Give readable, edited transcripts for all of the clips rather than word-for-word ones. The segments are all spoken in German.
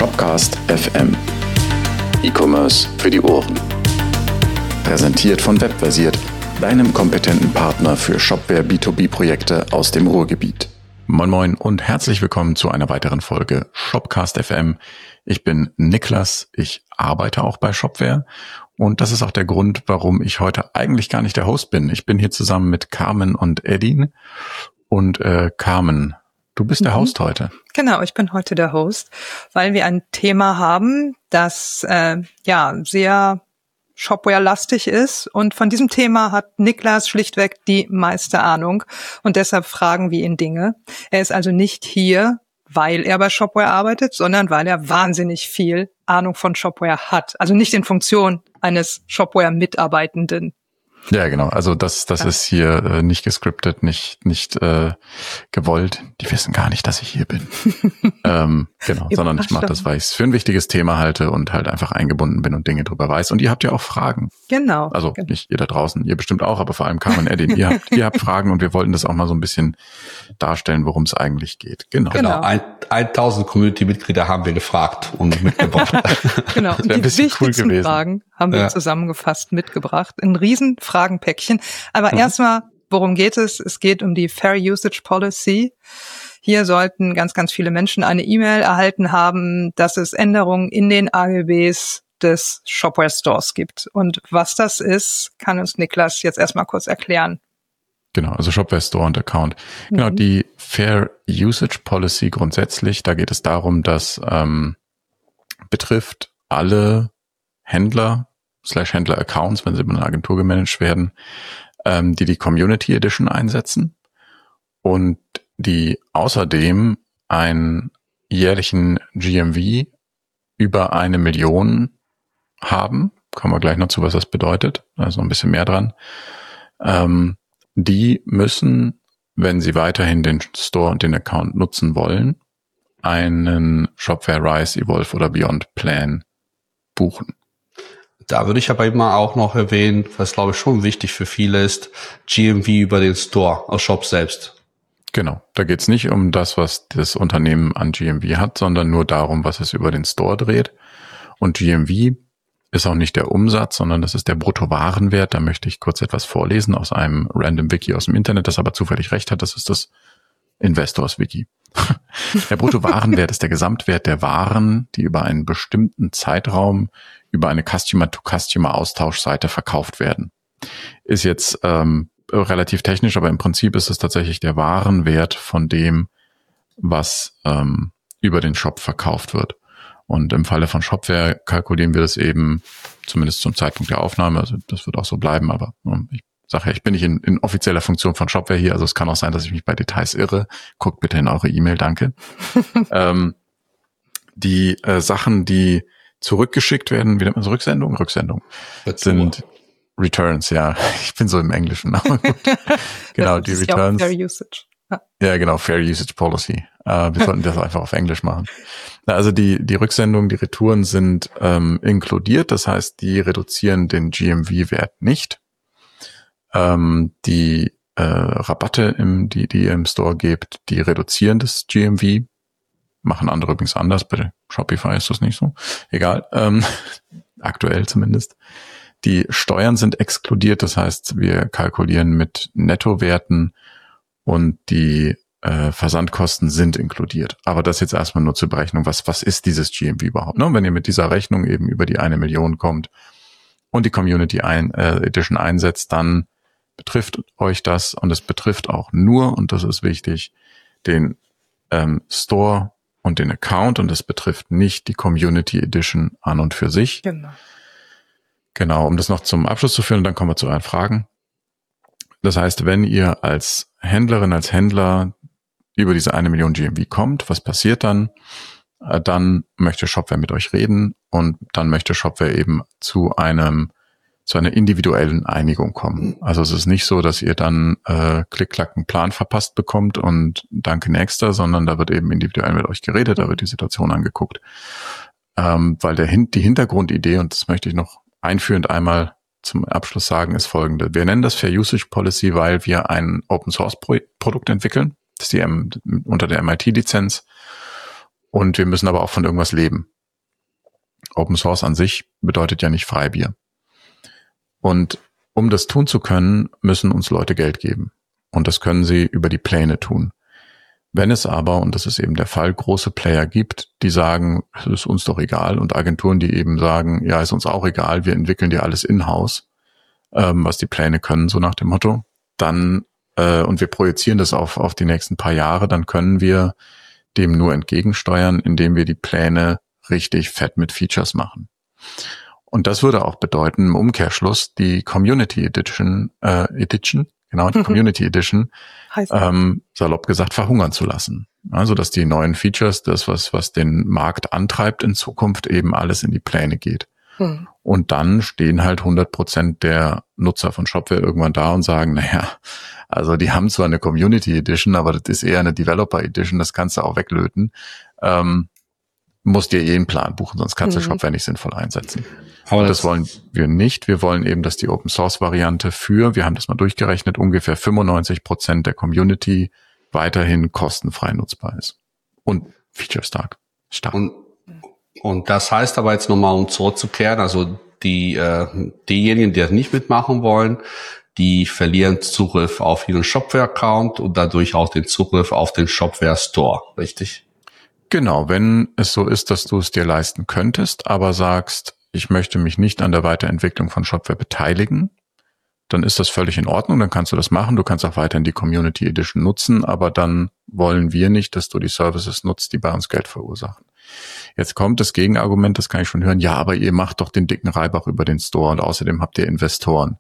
Shopcast FM. E-Commerce für die Ohren. Präsentiert von Webversiert, deinem kompetenten Partner für Shopware B2B-Projekte aus dem Ruhrgebiet. Moin Moin und herzlich willkommen zu einer weiteren Folge Shopcast FM. Ich bin Niklas, ich arbeite auch bei Shopware und das ist auch der Grund, warum ich heute eigentlich gar nicht der Host bin. Ich bin hier zusammen mit Carmen und Edin und Carmen, du bist der Host heute. Genau, ich bin heute der Host, weil wir ein Thema haben, das sehr Shopware-lastig ist und von diesem Thema hat Niklas schlichtweg die meiste Ahnung und deshalb fragen wir ihn Dinge. Er ist also nicht hier, weil er bei Shopware arbeitet, sondern weil er wahnsinnig viel Ahnung von Shopware hat. Also nicht in Funktion eines Shopware-Mitarbeitenden. Ja, genau. Also das ist hier nicht gescriptet, nicht gewollt. Die wissen gar nicht, dass ich hier bin. Genau, sondern ich mache das, weil ich es für ein wichtiges Thema halte und halt einfach eingebunden bin und Dinge drüber weiß. Und ihr habt ja auch Fragen. Genau. Also nicht ihr da draußen, ihr bestimmt auch, aber vor allem Carmen, Edin, ihr habt Fragen und wir wollten das auch mal so ein bisschen darstellen, worum es eigentlich geht. Genau. 1000 Community-Mitglieder haben wir gefragt und mitgebracht. Genau. Und die wichtigsten Fragen haben wir zusammengefasst mitgebracht. Ein riesen Fragenpäckchen. Aber erstmal, worum geht es? Es geht um die Fair Usage Policy. Hier sollten ganz, ganz viele Menschen eine E-Mail erhalten haben, dass es Änderungen in den AGBs des Shopware Stores gibt. Und was das ist, kann uns Niklas jetzt erstmal kurz erklären. Genau, also Shopware Store und Account. Genau, die Fair Usage Policy grundsätzlich, da geht es darum, dass betrifft alle Händler/Händler-Accounts, wenn sie über eine Agentur gemanagt werden, die Community Edition einsetzen und die außerdem einen jährlichen GMV über 1 Million haben. Kommen wir gleich noch zu, was das bedeutet. Da ist noch ein bisschen mehr dran. Die müssen, wenn sie weiterhin den Store und den Account nutzen wollen, einen Shopware Rise, Evolve oder Beyond Plan buchen. Da würde ich aber immer auch noch erwähnen, was glaube ich schon wichtig für viele ist, GMV über den Store, aus Shop selbst. Genau, da geht's nicht um das, was das Unternehmen an GMV hat, sondern nur darum, was es über den Store dreht. Und GMV ist auch nicht der Umsatz, sondern das ist der Bruttowarenwert. Da möchte ich kurz etwas vorlesen aus einem Random Wiki aus dem Internet, das aber zufällig recht hat. Das ist das Investors Wiki. Der Bruttowarenwert ist der Gesamtwert der Waren, die über einen bestimmten Zeitraum über eine Customer-to-Customer-Austauschseite verkauft werden. Ist jetzt relativ technisch, aber im Prinzip ist es tatsächlich der Warenwert von dem, was über den Shop verkauft wird. Und im Falle von Shopware kalkulieren wir das eben, zumindest zum Zeitpunkt der Aufnahme, also das wird auch so bleiben, aber ich sage ja, ich bin nicht in offizieller Funktion von Shopware hier, also es kann auch sein, dass ich mich bei Details irre. Guckt bitte in eure E-Mail, danke. Die Sachen, die zurückgeschickt werden, wie nennt man so, Rücksendung, sind Returns, ja. Ich bin so im Englischen. Aber gut. Genau, die Returns. Ja, Fair Usage. Ja, genau, Fair Usage Policy. Wir sollten das einfach auf Englisch machen. Also die Rücksendungen, die Retouren sind inkludiert, das heißt, die reduzieren den GMV-Wert nicht. Die Rabatte, die ihr im Store gebt, die reduzieren das GMV. Machen andere übrigens anders. Bei Shopify ist das nicht so. Egal. Aktuell zumindest. Die Steuern sind exkludiert. Das heißt, wir kalkulieren mit Nettowerten und die Versandkosten sind inkludiert. Aber das jetzt erstmal nur zur Berechnung. Was ist dieses GMV überhaupt? Ne? Wenn ihr mit dieser Rechnung eben über die 1 Million kommt und die Community Edition einsetzt, dann betrifft euch das und es betrifft auch nur, und das ist wichtig, den Store und den Account und es betrifft nicht die Community Edition an und für sich. Genau, um das noch zum Abschluss zu führen, und dann kommen wir zu euren Fragen. Das heißt, wenn ihr als Händlerin, als Händler über diese 1 Million GMV kommt, was passiert dann? Dann möchte Shopware mit euch reden und dann möchte Shopware eben zu einer individuellen Einigung kommen. Also es ist nicht so, dass ihr dann klick-klack einen Plan verpasst bekommt und danke nächster, sondern da wird eben individuell mit euch geredet, da wird die Situation angeguckt. Weil die Hintergrundidee, und das möchte ich noch einführend einmal zum Abschluss sagen, ist folgende. Wir nennen das Fair Usage Policy, weil wir ein Open-Source-Produkt entwickeln. Das ist unter der MIT-Lizenz. Und wir müssen aber auch von irgendwas leben. Open Source an sich bedeutet ja nicht Freibier. Und um das tun zu können, müssen uns Leute Geld geben. Und das können sie über die Pläne tun. Wenn es aber, und das ist eben der Fall, große Player gibt, die sagen, es ist uns doch egal, und Agenturen, die eben sagen, ja, ist uns auch egal, wir entwickeln dir alles in-house, was die Pläne können, so nach dem Motto, dann, und wir projizieren das auf die nächsten paar Jahre, dann können wir dem nur entgegensteuern, indem wir die Pläne richtig fett mit Features machen. Und das würde auch bedeuten, im Umkehrschluss, die Community Edition, die Community Edition, salopp gesagt, verhungern zu lassen. Also, dass die neuen Features, das, was den Markt antreibt, in Zukunft eben alles in die Pläne geht. Und dann stehen halt 100% der Nutzer von Shopware irgendwann da und sagen, naja, also die haben zwar eine Community Edition, aber das ist eher eine Developer Edition, das kannst du auch weglöten. Musst dir einen Plan buchen, sonst kannst du Shopware nicht sinnvoll einsetzen. Aber das wollen wir nicht. Wir wollen eben, dass die Open Source Variante wir haben das mal durchgerechnet, ungefähr 95% der Community weiterhin kostenfrei nutzbar ist. Und feature stark. Und das heißt aber jetzt nochmal, um zurückzukehren, also diejenigen, die das nicht mitmachen wollen, die verlieren Zugriff auf ihren Shopware-Account und dadurch auch den Zugriff auf den Shopware-Store, richtig? Genau, wenn es so ist, dass du es dir leisten könntest, aber sagst, ich möchte mich nicht an der Weiterentwicklung von Shopware beteiligen, dann ist das völlig in Ordnung, dann kannst du das machen, du kannst auch weiterhin die Community Edition nutzen, aber dann wollen wir nicht, dass du die Services nutzt, die bei uns Geld verursachen. Jetzt kommt das Gegenargument, das kann ich schon hören, ja, aber ihr macht doch den dicken Reibach über den Store und außerdem habt ihr Investoren.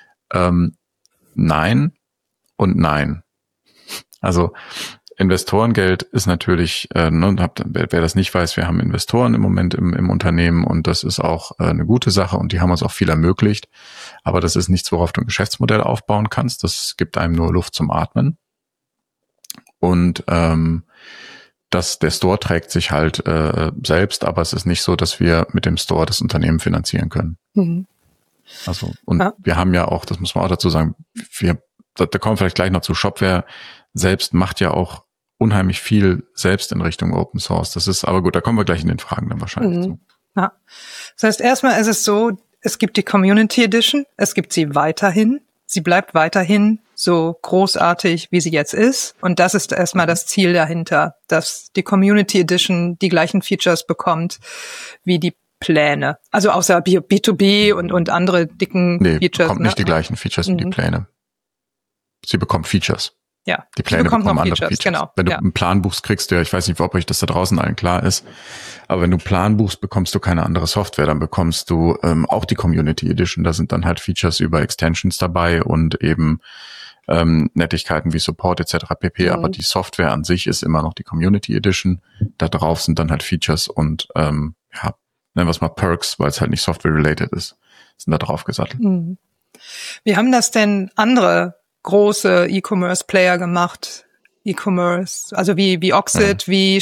Nein und nein. Also Investorengeld ist natürlich, wer das nicht weiß, wir haben Investoren im Moment im Unternehmen und das ist auch eine gute Sache und die haben uns auch viel ermöglicht. Aber das ist nichts, worauf du ein Geschäftsmodell aufbauen kannst. Das gibt einem nur Luft zum Atmen. Und der Store trägt sich halt selbst, aber es ist nicht so, dass wir mit dem Store das Unternehmen finanzieren können. Also, und wir haben ja auch, das muss man auch dazu sagen, da kommen wir vielleicht gleich noch zu, Shopware selbst macht ja auch unheimlich viel selbst in Richtung Open Source. Das ist, aber gut, da kommen wir gleich in den Fragen dann wahrscheinlich zu. Ja. Das heißt, erstmal ist es so, es gibt die Community Edition, es gibt sie weiterhin, sie bleibt weiterhin so großartig, wie sie jetzt ist. Und das ist erstmal das Ziel dahinter, dass die Community Edition die gleichen Features bekommt wie die Pläne. Also außer B2B und andere dicken Features. Sie bekommt nicht die gleichen Features wie die Pläne. Sie bekommt Features. Ja, die Pläne bekommen andere Features. Genau. Wenn du einen Plan buchst, kriegst du ja, ich weiß nicht, ob euch das da draußen allen klar ist, aber wenn du Plan buchst, bekommst du keine andere Software, dann bekommst du auch die Community Edition, da sind dann halt Features über Extensions dabei und eben Nettigkeiten wie Support etc. pp. Aber die Software an sich ist immer noch die Community Edition. Da drauf sind dann halt Features und nennen wir es mal Perks, weil es halt nicht Software-related ist, sind da drauf gesattelt. Wie haben das denn andere große E-Commerce-Player gemacht? E-Commerce, also wie Oxid, wie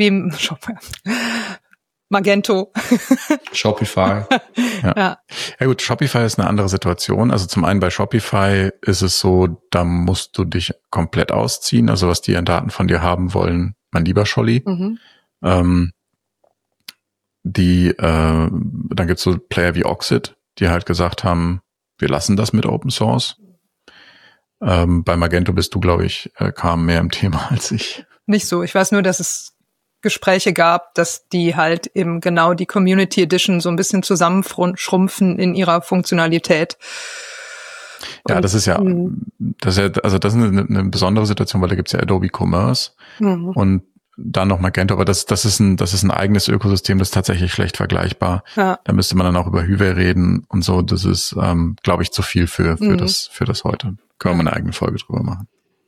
Magento. Shopify. Ja gut, Shopify ist eine andere Situation. Also zum einen bei Shopify ist es so, da musst du dich komplett ausziehen. Also was die an Daten von dir haben wollen, mein lieber Scholli. Dann gibt's so Player wie Oxid, die halt gesagt haben, wir lassen das mit Open Source. Bei Magento bist du, glaube ich, Carmen, mehr im Thema als ich. Nicht so. Ich weiß nur, dass es Gespräche gab, dass die halt eben genau die Community Edition so ein bisschen zusammenschrumpfen in ihrer Funktionalität. Ja, das ist eine besondere Situation, weil da gibt's ja Adobe Commerce und dann noch Magento, aber das ist ein eigenes Ökosystem, das ist tatsächlich schlecht vergleichbar. Ja. Da müsste man dann auch über Huawei reden und so. Das ist, glaube ich, zu viel für das heute. Können wir mal eine eigene Folge drüber machen.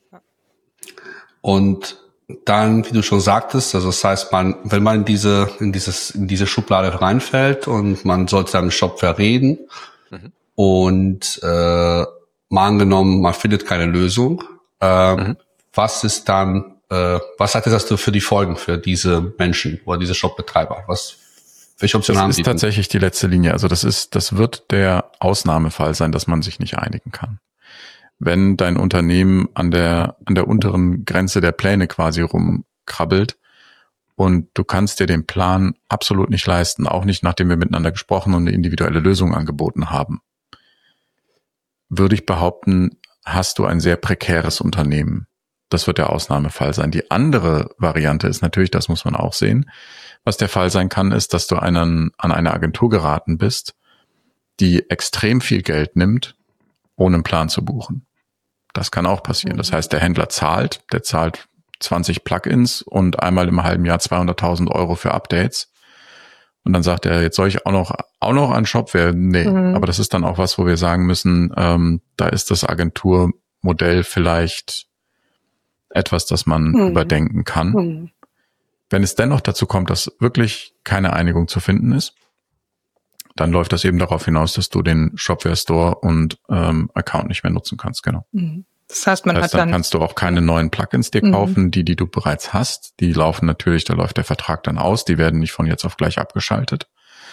Und dann, wie du schon sagtest, also das heißt, wenn man in diese Schublade reinfällt und man sollte dann mit Shopware reden und mal angenommen, man findet keine Lösung, was hat das für die Folgen für diese Menschen oder diese Shopbetreiber? Welche Optionen haben sie? Das ist tatsächlich die letzte Linie. Also das wird der Ausnahmefall sein, dass man sich nicht einigen kann. Wenn dein Unternehmen an der unteren Grenze der Pläne quasi rumkrabbelt und du kannst dir den Plan absolut nicht leisten, auch nicht nachdem wir miteinander gesprochen und eine individuelle Lösung angeboten haben, würde ich behaupten, hast du ein sehr prekäres Unternehmen. Das wird der Ausnahmefall sein. Die andere Variante ist natürlich, das muss man auch sehen, was der Fall sein kann, ist, dass du an eine Agentur geraten bist, die extrem viel Geld nimmt, ohne einen Plan zu buchen. Das kann auch passieren. Das heißt, der Händler zahlt 20 Plugins und einmal im halben Jahr 200.000 Euro für Updates. Und dann sagt er, jetzt soll ich auch noch an Shopware? Nee, aber das ist dann auch was, wo wir sagen müssen, da ist das Agenturmodell vielleicht etwas, das man überdenken kann. Wenn es dennoch dazu kommt, dass wirklich keine Einigung zu finden ist, dann läuft das eben darauf hinaus, dass du den Shopware Store und Account nicht mehr nutzen kannst, genau. Das heißt, dann kannst du auch keine neuen Plugins dir kaufen, die du bereits hast. Die laufen natürlich, da läuft der Vertrag dann aus, die werden nicht von jetzt auf gleich abgeschaltet.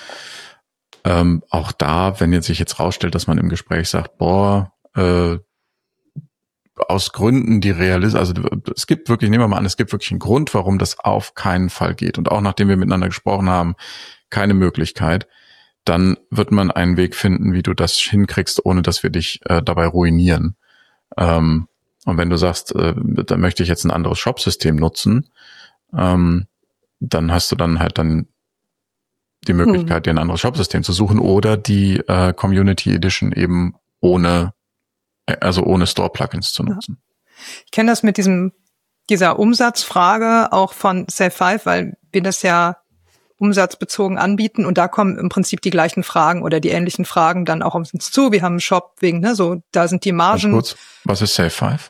Auch da, wenn sich jetzt rausstellt, dass man im Gespräch sagt, aus Gründen, die also es gibt wirklich, nehmen wir mal an, es gibt wirklich einen Grund, warum das auf keinen Fall geht. Und auch nachdem wir miteinander gesprochen haben, keine Möglichkeit, dann wird man einen Weg finden, wie du das hinkriegst, ohne dass wir dich dabei ruinieren. Und wenn du sagst, da möchte ich jetzt ein anderes Shop-System nutzen, dann hast du dann die Möglichkeit, dir ein anderes Shop-System zu suchen oder die Community Edition eben ohne Store-Plugins zu nutzen. Ich kenne das mit dieser Umsatzfrage auch von Safe5, weil wir das ja umsatzbezogen anbieten und da kommen im Prinzip die gleichen Fragen oder die ähnlichen Fragen dann auch auf uns zu. Wir haben einen Shop da sind die Margen. Ganz kurz, was ist Safe5?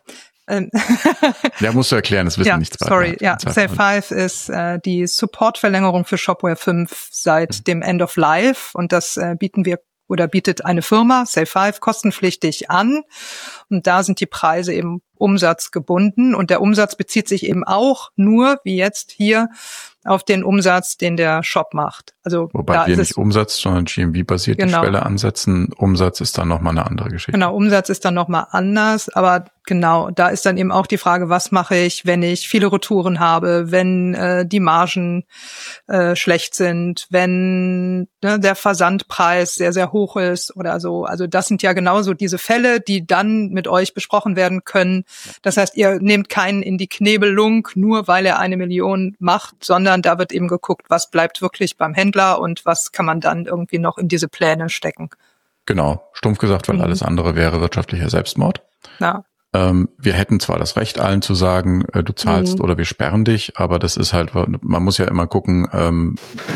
Ja, musst du erklären, das wissen nichts weiter. Safe5 ist die Support-Verlängerung für Shopware 5 seit dem End of Life und das bietet eine Firma, Safe5, kostenpflichtig an. Und da sind die Preise eben umsatzgebunden. Und der Umsatz bezieht sich eben auch nur, wie jetzt hier, auf den Umsatz, den der Shop macht. Also wobei wir nicht Umsatz, sondern GMV-basiert die Schwelle ansetzen. Umsatz ist dann nochmal eine andere Geschichte. Genau, Umsatz ist dann nochmal anders. Aber genau, da ist dann eben auch die Frage, was mache ich, wenn ich viele Retouren habe, wenn die Margen schlecht sind, wenn der Versandpreis sehr, sehr hoch ist oder so. Also das sind ja genauso diese Fälle, die dann mit euch besprochen werden können. Das heißt, ihr nehmt keinen in die Knebelung, nur weil er 1 Million macht, sondern da wird eben geguckt, was bleibt wirklich beim Händler und was kann man dann irgendwie noch in diese Pläne stecken. Genau, stumpf gesagt, weil alles andere wäre wirtschaftlicher Selbstmord. Ja. Wir hätten zwar das Recht, allen zu sagen, du zahlst oder wir sperren dich, aber das ist halt, man muss ja immer gucken,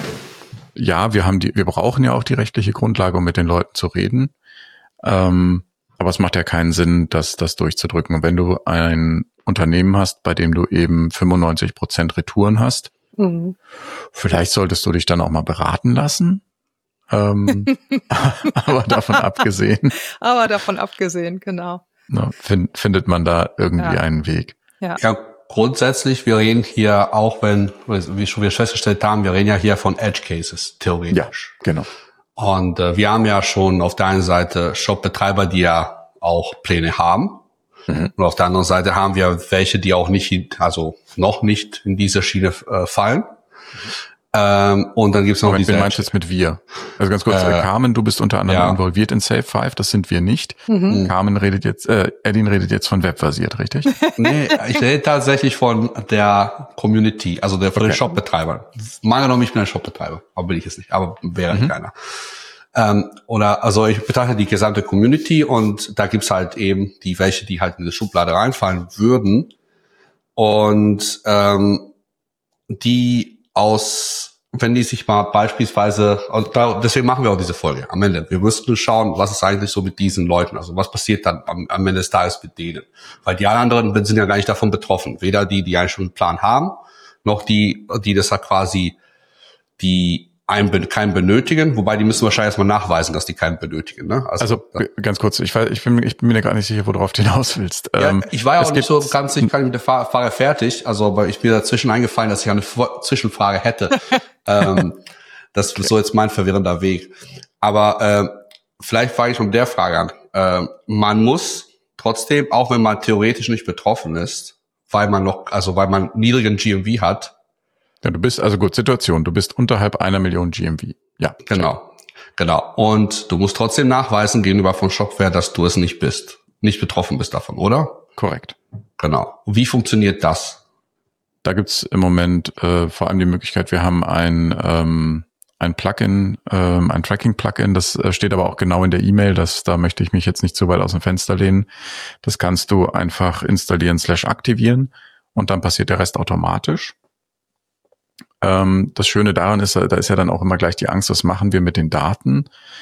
wir brauchen ja auch die rechtliche Grundlage, um mit den Leuten zu reden. Aber es macht ja keinen Sinn, das durchzudrücken. Und wenn du ein Unternehmen hast, bei dem du eben 95% Retouren hast, vielleicht solltest du dich dann auch mal beraten lassen. Aber davon abgesehen. Genau. Findet man da irgendwie einen Weg. Ja, grundsätzlich, wir reden hier auch, wie wir festgestellt haben, wir reden ja hier von Edge Cases, theoretisch. Ja, genau. Und wir haben ja schon auf der einen Seite Shop-Betreiber, die ja auch Pläne haben. Und auf der anderen Seite haben wir welche, die auch noch nicht in diese Schiene fallen. Und dann gibt's noch Moment, wen meinst du jetzt mit wir? Also ganz kurz, Carmen, du bist unter anderem involviert in Safe5, das sind wir nicht. Carmen Edin redet jetzt von webbasiert, richtig? Nee, ich rede tatsächlich von der Community, also von den Shopbetreibern. Mal genommen, ich bin ein Shopbetreiber, aber bin ich es nicht, aber wäre ich keiner. Ich betrachte die gesamte Community und da gibt's halt eben welche, die halt in diese Schublade reinfallen würden und wenn die sich mal beispielsweise, deswegen machen wir auch diese Folge am Ende. Wir müssten schauen, was ist eigentlich so mit diesen Leuten, also was passiert dann am Ende des Tages mit denen. Weil die anderen sind ja gar nicht davon betroffen. Weder die eigentlich schon einen Plan haben, noch die das halt quasi, die keinen benötigen, wobei die müssen wahrscheinlich erstmal nachweisen, dass die keinen benötigen. Ne? Also ganz kurz, ich bin mir gar nicht sicher, worauf du hinaus willst. Ja, ich war ja auch nicht so ganz sicher mit der Frage fertig, aber ich bin dazwischen eingefallen, dass ich eine Zwischenfrage hätte. Das ist so jetzt mein verwirrender Weg. Aber vielleicht fange ich mit der Frage an. Man muss trotzdem, auch wenn man theoretisch nicht betroffen ist, weil man niedrigen GMV hat, Ja, du bist, also gut, Situation, du bist unterhalb 1 Million GMV. Ja. Genau. Und du musst trotzdem nachweisen gegenüber von Shopware, dass du es nicht bist. Nicht betroffen bist davon, oder? Korrekt. Genau. Wie funktioniert das? Da gibt's im Moment vor allem die Möglichkeit, wir haben ein Plugin, ein Tracking-Plugin, das steht aber auch genau in der E-Mail, da möchte ich mich jetzt nicht zu weit aus dem Fenster lehnen. Das kannst du einfach installieren / aktivieren und dann passiert der Rest automatisch. Das Schöne daran ist, da ist ja dann auch immer gleich die Angst, was machen wir mit den Daten?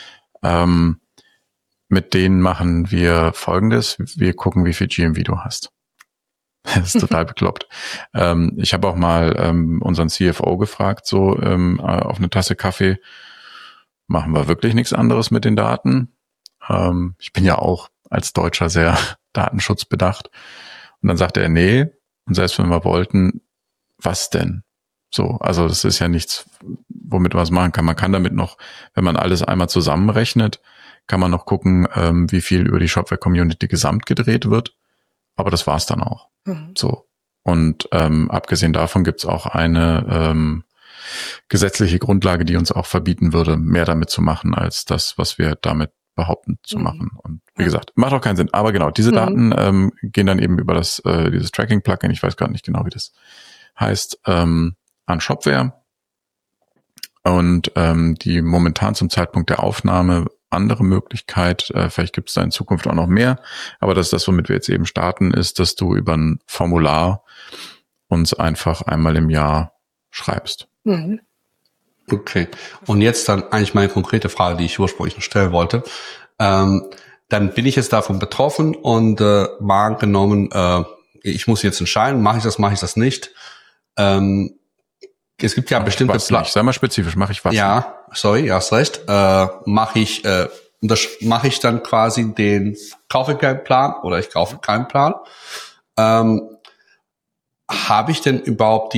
Mit denen machen wir Folgendes, wir gucken, wie viel GMV du hast. Das ist total bekloppt. Ich habe auch mal unseren CFO gefragt, so auf eine Tasse Kaffee, machen wir wirklich nichts anderes mit den Daten? Ich bin ja auch als Deutscher sehr datenschutzbedacht. Und dann sagte er, nee, und selbst wenn wir wollten, was denn? So, also das ist ja nichts, womit man was machen kann. Man kann damit noch, wenn man alles einmal zusammenrechnet, kann man noch gucken, wie viel über die Shopware-Community gesamt gedreht wird. Aber das war's dann auch. So. Und abgesehen davon gibt's auch eine gesetzliche Grundlage, die uns auch verbieten würde, mehr damit zu machen, als das, was wir damit behaupten zu machen. Und wie gesagt, macht auch keinen Sinn. Aber genau, diese Daten gehen dann eben über dieses Tracking-Plugin, ich weiß gar nicht genau, wie das heißt, an Shopware. Und die momentan zum Zeitpunkt der Aufnahme andere Möglichkeit, vielleicht gibt es da in Zukunft auch noch mehr, aber das ist das, womit wir jetzt eben starten, ist, dass du über ein Formular uns einfach einmal im Jahr schreibst. Okay. Und jetzt dann eigentlich meine konkrete Frage, die ich ursprünglich noch stellen wollte. Dann bin ich jetzt davon betroffen und mal angenommen, ich muss jetzt entscheiden, mache ich das nicht. Es gibt ja bestimmte Sei mal spezifisch, mache ich was? Ja, sorry, hast recht. Mache ich dann quasi kaufe ich keinen Plan oder ich kaufe keinen Plan. Habe ich denn überhaupt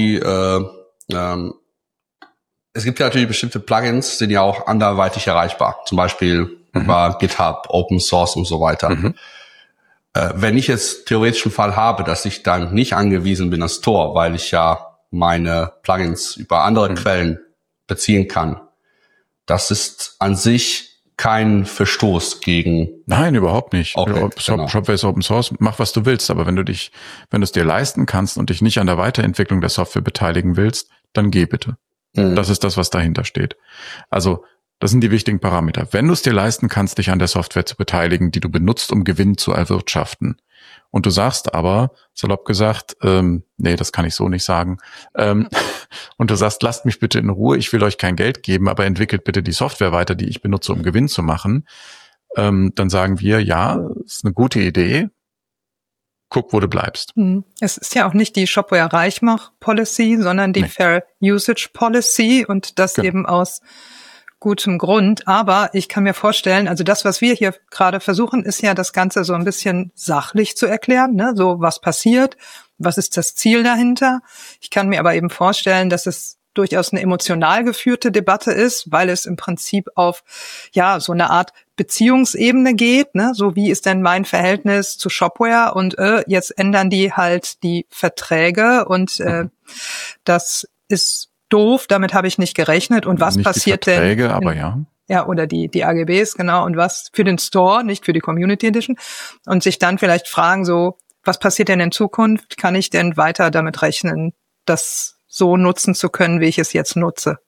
es gibt ja natürlich bestimmte Plugins, sind ja auch anderweitig erreichbar. Zum Beispiel über GitHub, Open Source und so weiter. Wenn ich jetzt theoretisch einen Fall habe, dass ich dann nicht angewiesen bin als Store, weil ich ja meine Plugins über andere Quellen beziehen kann. Das ist an sich kein Verstoß gegen... Nein, überhaupt nicht. Okay, Shopware ist Open Source, mach was du willst, aber wenn du es dir leisten kannst und dich nicht an der Weiterentwicklung der Software beteiligen willst, dann geh bitte. Das ist das, was dahinter steht. Also, das sind die wichtigen Parameter. Wenn du es dir leisten kannst, dich an der Software zu beteiligen, die du benutzt, um Gewinn zu erwirtschaften, und du sagst aber, salopp gesagt, nee, das kann ich so nicht sagen, und du sagst, lasst mich bitte in Ruhe, ich will euch kein Geld geben, aber entwickelt bitte die Software weiter, die ich benutze, um Gewinn zu machen, dann sagen wir, ja, ist eine gute Idee, guck, wo du bleibst. Es ist ja auch nicht die Shopware-Reichmach-Policy, sondern die Fair Usage Policy und das eben aus gutem Grund. Aber ich kann mir vorstellen, also das, was wir hier gerade versuchen, ist ja das Ganze so ein bisschen sachlich zu erklären, ne? So, was passiert, was ist das Ziel dahinter? Ich kann mir aber eben vorstellen, dass es durchaus eine emotional geführte Debatte ist, weil es im Prinzip auf, ja, so eine Art Beziehungsebene geht, ne? So, wie ist denn mein Verhältnis zu Shopware? Und jetzt ändern die halt die Verträge und das ist doof, damit habe ich nicht gerechnet. Und was nicht passiert die Verträge, denn? Aber ja. Ja, oder die AGBs, genau. Und was für den Store, nicht für die Community Edition. Und sich dann vielleicht fragen so, was passiert denn in Zukunft? Kann ich denn weiter damit rechnen, das so nutzen zu können, wie ich es jetzt nutze?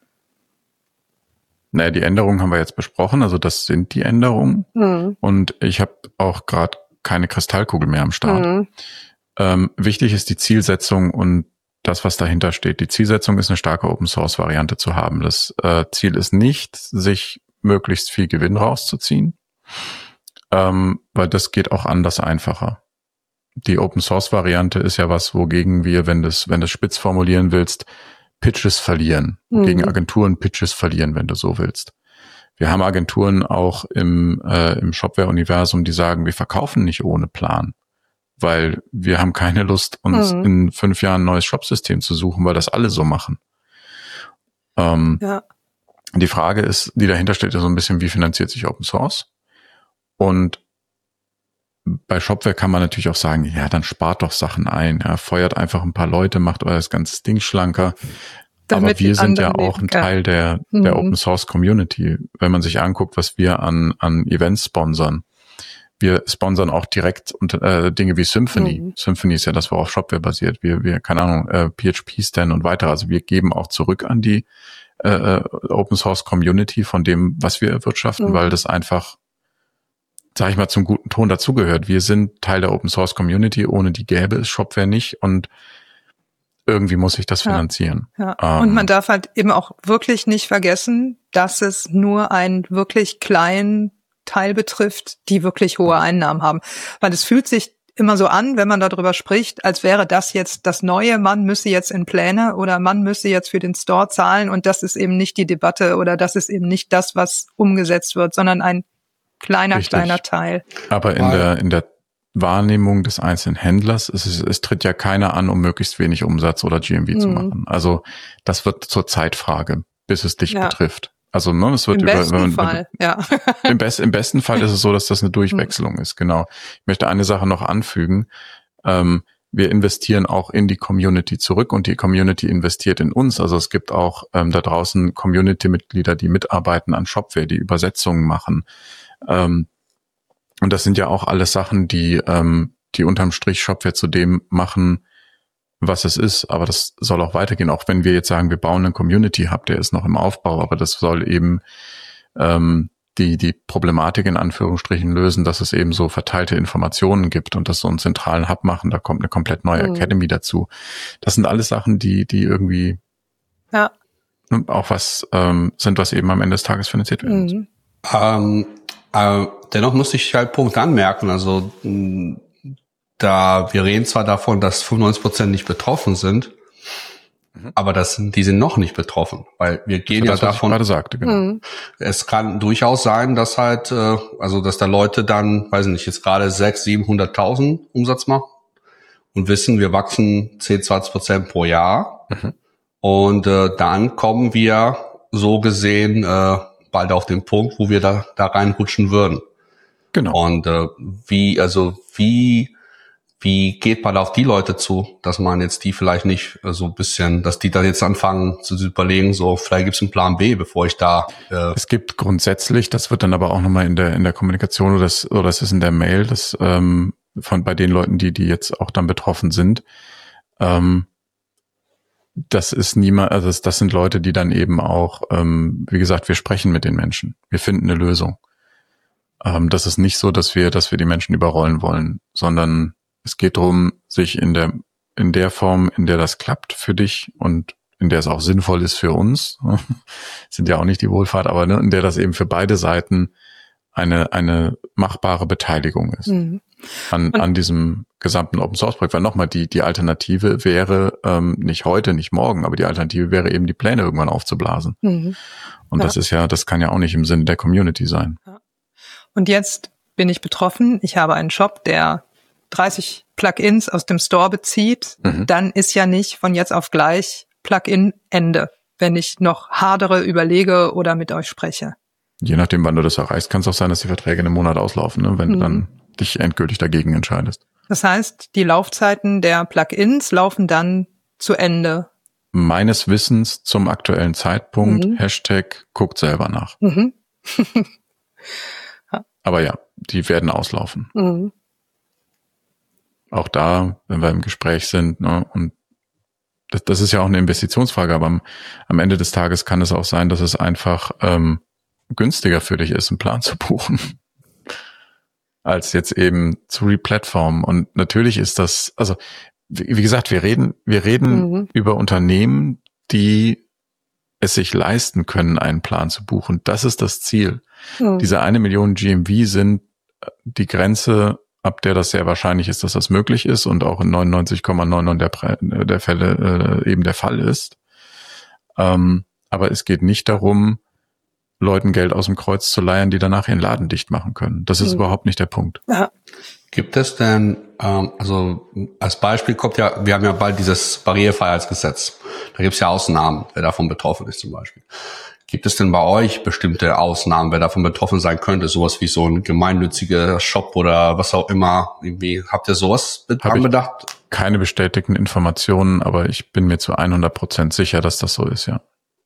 Naja, die Änderungen haben wir jetzt besprochen, also das sind die Änderungen. Und ich habe auch gerade keine Kristallkugel mehr am Start. Wichtig ist die Zielsetzung und das, was dahinter steht. Die Zielsetzung ist, eine starke Open-Source-Variante zu haben. Das Ziel ist nicht, sich möglichst viel Gewinn rauszuziehen, weil das geht auch anders einfacher. Die Open-Source-Variante ist ja was, wogegen wir, wenn du es spitz formulieren willst, Pitches verlieren. Gegen Agenturen Pitches verlieren, wenn du so willst. Wir haben Agenturen auch im Shopware-Universum, die sagen, wir verkaufen nicht ohne Plan. Weil wir haben keine Lust, uns in 5 Jahren ein neues Shopsystem zu suchen, weil das alle so machen. Die Frage ist, die dahinter steht, ja so ein bisschen, wie finanziert sich Open Source? Und bei Shopware kann man natürlich auch sagen, ja, dann spart doch Sachen ein, ja, feuert einfach ein paar Leute, macht euer ganzes Ding schlanker. Aber wir sind ja auch ein Teil der Open Source Community. Wenn man sich anguckt, was wir an Events sponsern. Wir sponsern auch direkt Dinge wie Symfony. Symfony ist ja das, worauf Shopware basiert. Wir keine Ahnung, PHP Stan und weiter. Also wir geben auch zurück an die Open Source Community von dem, was wir erwirtschaften, weil das einfach, sag ich mal, zum guten Ton dazugehört. Wir sind Teil der Open Source Community. Ohne die gäbe es Shopware nicht und irgendwie muss ich das finanzieren. Ja. Und man darf halt eben auch wirklich nicht vergessen, dass es nur einen wirklich kleinen Teil betrifft, die wirklich hohe Einnahmen haben. Weil es fühlt sich immer so an, wenn man darüber spricht, als wäre das jetzt das Neue, man müsse jetzt in Pläne oder man müsse jetzt für den Store zahlen und das ist eben nicht die Debatte oder das ist eben nicht das, was umgesetzt wird, sondern ein kleiner Teil. Aber in der Wahrnehmung des einzelnen Händlers, es tritt ja keiner an, um möglichst wenig Umsatz oder GMV zu machen. Also das wird zur Zeitfrage, bis es dich betrifft. Also es wird im besten Fall. Im besten Fall ist es so, dass das eine Durchwechslung ist, genau. Ich möchte eine Sache noch anfügen. Wir investieren auch in die Community zurück und die Community investiert in uns. Also es gibt auch da draußen Community-Mitglieder, die mitarbeiten an Shopware, die Übersetzungen machen. Und das sind ja auch alles Sachen, die unterm Strich Shopware zu dem machen, was es ist. Aber das soll auch weitergehen. Auch wenn wir jetzt sagen, wir bauen einen Community-Hub, der ist noch im Aufbau. Aber das soll eben die Problematik in Anführungsstrichen lösen, dass es eben so verteilte Informationen gibt und das so einen zentralen Hub machen. Da kommt eine komplett neue Academy dazu. Das sind alles Sachen, die irgendwie auch was sind, was eben am Ende des Tages finanziert werden muss. Dennoch muss ich halt Punkt anmerken, also da wir reden zwar davon, dass 95% nicht betroffen sind, aber die sind noch nicht betroffen, weil wir gehen ja davon, was ich gerade sagte, genau. Es kann durchaus sein, dass halt, dass da Leute dann, weiß ich nicht, jetzt gerade 600.000, 700.000 Umsatz machen und wissen, wir wachsen 10-20% pro Jahr und dann kommen wir so gesehen bald auf den Punkt, wo wir da reinrutschen würden. Genau. Und wie geht man auf die Leute zu, dass man jetzt die vielleicht nicht so ein bisschen, dass die dann jetzt anfangen zu überlegen, so vielleicht gibt's einen Plan B, bevor ich da. Es gibt grundsätzlich, das wird dann aber auch nochmal in der Kommunikation oder das ist in der Mail, das bei den Leuten, die jetzt auch dann betroffen sind. Das ist niemand, also das sind Leute, die dann eben auch, wie gesagt, wir sprechen mit den Menschen. Wir finden eine Lösung. Das ist nicht so, dass wir die Menschen überrollen wollen, sondern es geht darum, sich in der Form, in der das klappt für dich und in der es auch sinnvoll ist für uns, sind ja auch nicht die Wohlfahrt, aber in der das eben für beide Seiten eine machbare Beteiligung ist an diesem gesamten Open Source Projekt. Weil nochmal, die Alternative wäre nicht heute, nicht morgen, aber die Alternative wäre eben die Pläne irgendwann aufzublasen. Und das kann ja auch nicht im Sinne der Community sein. Ja. Und jetzt bin ich betroffen. Ich habe einen Shop, der 30 Plugins aus dem Store bezieht. Dann ist ja nicht von jetzt auf gleich Plugin Ende, wenn ich noch hadere, überlege oder mit euch spreche. Je nachdem, wann du das erreichst, kann es auch sein, dass die Verträge in einem Monat auslaufen, ne, wenn du dann dich endgültig dagegen entscheidest. Das heißt, die Laufzeiten der Plugins laufen dann zu Ende. Meines Wissens zum aktuellen Zeitpunkt, Hashtag guckt selber nach. Aber ja, die werden auslaufen. Auch da, wenn wir im Gespräch sind, ne, und das ist ja auch eine Investitionsfrage, aber am Ende des Tages kann es auch sein, dass es einfach günstiger für dich ist, einen Plan zu buchen, als jetzt eben zu replatformen. Und natürlich ist das, also wie gesagt, wir reden über Unternehmen, die es sich leisten können, einen Plan zu buchen. Das ist das Ziel. Diese 1 Million GMV sind die Grenze, ab der das sehr wahrscheinlich ist, dass das möglich ist und auch in 99,99 der Fälle eben der Fall ist. Aber es geht nicht darum, Leuten Geld aus dem Kreuz zu leihen, die danach ihren Laden dicht machen können. Das ist überhaupt nicht der Punkt. Ja. Gibt es denn, also als Beispiel wir haben ja bald dieses Barrierefreiheitsgesetz. Da gibt es ja Ausnahmen, wer davon betroffen ist zum Beispiel. Gibt es denn bei euch bestimmte Ausnahmen, wer davon betroffen sein könnte? Sowas wie so ein gemeinnütziger Shop oder was auch immer. Irgendwie, habt ihr sowas bedacht? Keine bestätigten Informationen, aber ich bin mir zu 100% sicher, dass das so ist, ja.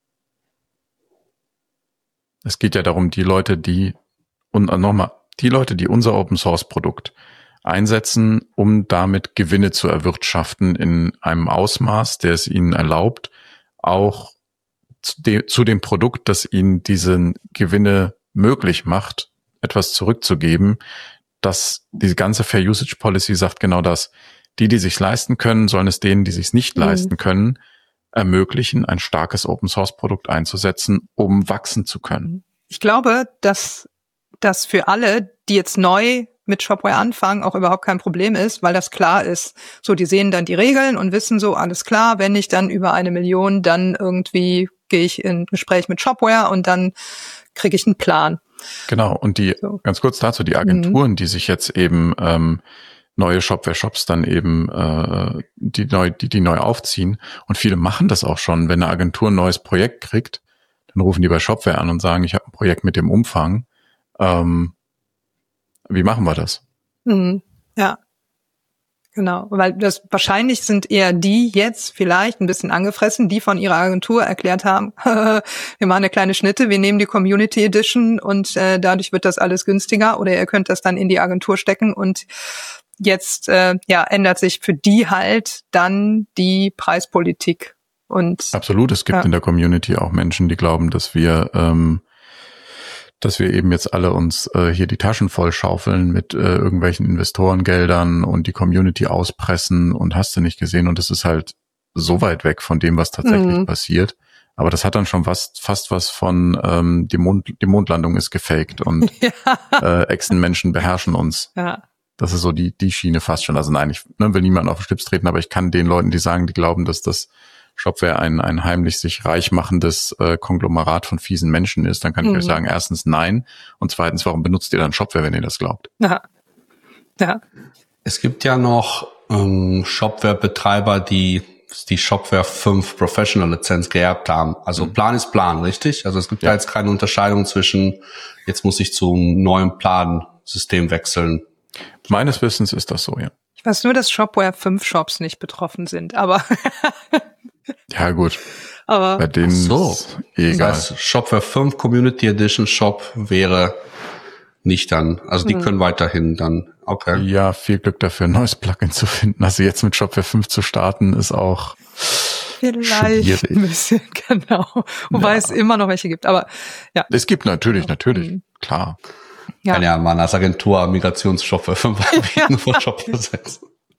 Es geht ja darum, die Leute, die unser Open-Source-Produkt einsetzen, um damit Gewinne zu erwirtschaften in einem Ausmaß, der es ihnen erlaubt, auch zu dem Produkt, das ihnen diese Gewinne möglich macht, etwas zurückzugeben. Diese ganze Fair Usage Policy sagt genau das. Die sich leisten können, sollen es denen, die sich nicht leisten können, ermöglichen, ein starkes Open-Source-Produkt einzusetzen, um wachsen zu können. Ich glaube, dass das für alle, die jetzt neu mit Shopware anfangen, auch überhaupt kein Problem ist, weil das klar ist. So, die sehen dann die Regeln und wissen so, alles klar, wenn ich dann über 1 Million, dann irgendwie gehe ich in ein Gespräch mit Shopware und dann kriege ich einen Plan. Genau, und ganz kurz dazu, die Agenturen, die sich jetzt eben neue Shopware-Shops dann eben die neu aufziehen, und viele machen das auch schon, wenn eine Agentur ein neues Projekt kriegt, dann rufen die bei Shopware an und sagen, ich habe ein Projekt mit dem Umfang, wie machen wir das? Ja, genau, weil das wahrscheinlich sind eher die jetzt vielleicht ein bisschen angefressen, die von ihrer Agentur erklärt haben, wir machen eine kleine Schnitte, wir nehmen die Community Edition und dadurch wird das alles günstiger, oder ihr könnt das dann in die Agentur stecken und jetzt ändert sich für die halt dann die Preispolitik. Und absolut, es gibt in der Community auch Menschen, die glauben, dass wir eben jetzt alle uns hier die Taschen voll schaufeln mit irgendwelchen Investorengeldern und die Community auspressen und hast du nicht gesehen, und das ist halt so weit weg von dem, was tatsächlich passiert. Aber das hat dann schon fast was von die Mondlandung ist gefaked und Echsenmenschen beherrschen uns. Ja. Das ist so die Schiene fast schon. Also nein, ich will niemanden auf den Schlips treten, aber ich kann den Leuten, die sagen, die glauben, dass das Shopware ein heimlich sich reich machendes Konglomerat von fiesen Menschen ist, dann kann ich euch sagen, erstens nein, und zweitens, warum benutzt ihr dann Shopware, wenn ihr das glaubt? Ja. Es gibt ja noch Shopware-Betreiber, die Shopware 5 Professional Lizenz geerbt haben. Also Plan ist Plan, richtig? Also es gibt da jetzt keine Unterscheidung zwischen, jetzt muss ich zum neuen Plansystem wechseln. Meines Wissens ist das so, ja. Ich weiß nur, dass Shopware 5 Shops nicht betroffen sind, aber ja, gut. Aber bei denen egal. Das heißt, Shopware 5 Community Edition Shop wäre nicht dann, also die können weiterhin dann, okay. Ja, viel Glück dafür, ein neues Plugin zu finden. Also jetzt mit Shopware 5 zu starten, ist auch vielleicht schwierig. Ein bisschen, genau. Wobei es immer noch welche gibt, aber ja. Es gibt natürlich, klar. Ja. Kann ja man als Agentur Migrationsshopware 5 anbieten vor Shopware 6.